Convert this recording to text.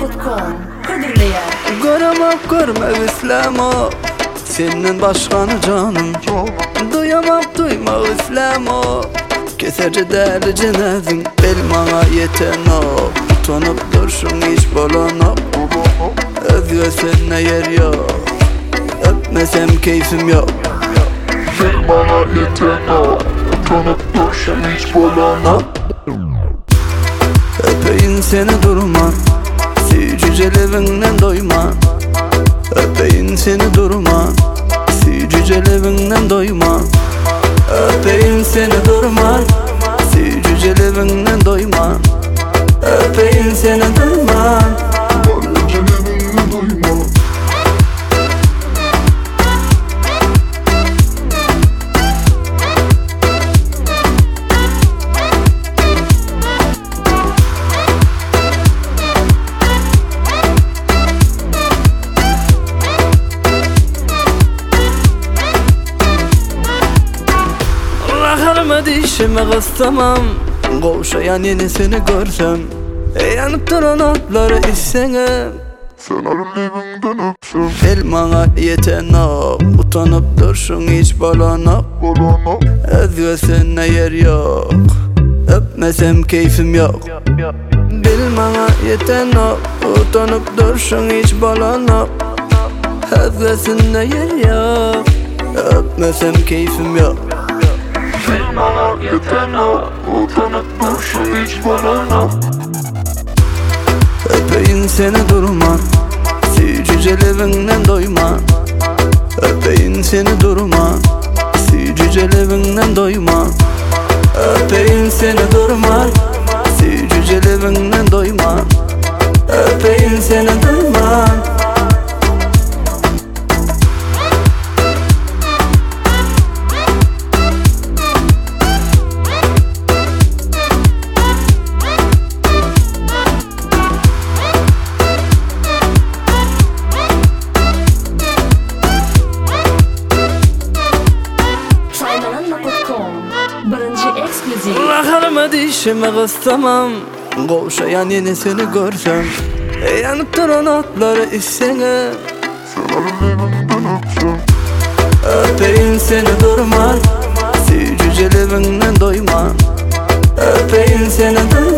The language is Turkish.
Traynananna.com Kadirliyer Göremem görmek İslam'ı Senin başkanı canım Duyamam duymak İslam'ı Keserce derdi cenazin Bel bana yeten o Utanıp durşun hiç bolana Özgösüne yer yok Öpmesem keyfim yok Bel bana yeten o Utanıp durşun hiç bolana Öpeyim seni durma Cücelevinden doyma Öpeyim seni durma Cücelevinden doyma Öpeyim seni durma Cücelevinden doyma Öpeyim seni durma Cücelevinden doyma Raharıma dişime kıstamam Kovşayan yenisini görsem Yanıp duran otları içsene Sen arılevinden öpsem El bana yeten o Utanıp durşun hiç bolana Özgösüne yer yok Öpmesem keyfim yok Bil bana yeten o Utanıp durşun hiç bolana Özgösüne yer yok Öpmesem keyfim yok Bel bana yeten o Utanıp durşun hiç bolana Öpeyim seni durma Cücelevinden doyma Öpeyim seni durma Cücelevinden doyma Öpeyim seni durma Cücelevinden doyma Öpeyim seni durma Traynananna.com Birinci ekskluziv Raharıma dişime kıstamam Kovşayan yenisini görsem Yanıp duran otları içsene Sen arılevinden öpsem Öpeyim seni durma Cücelevinden doyma Öpeyim seni durma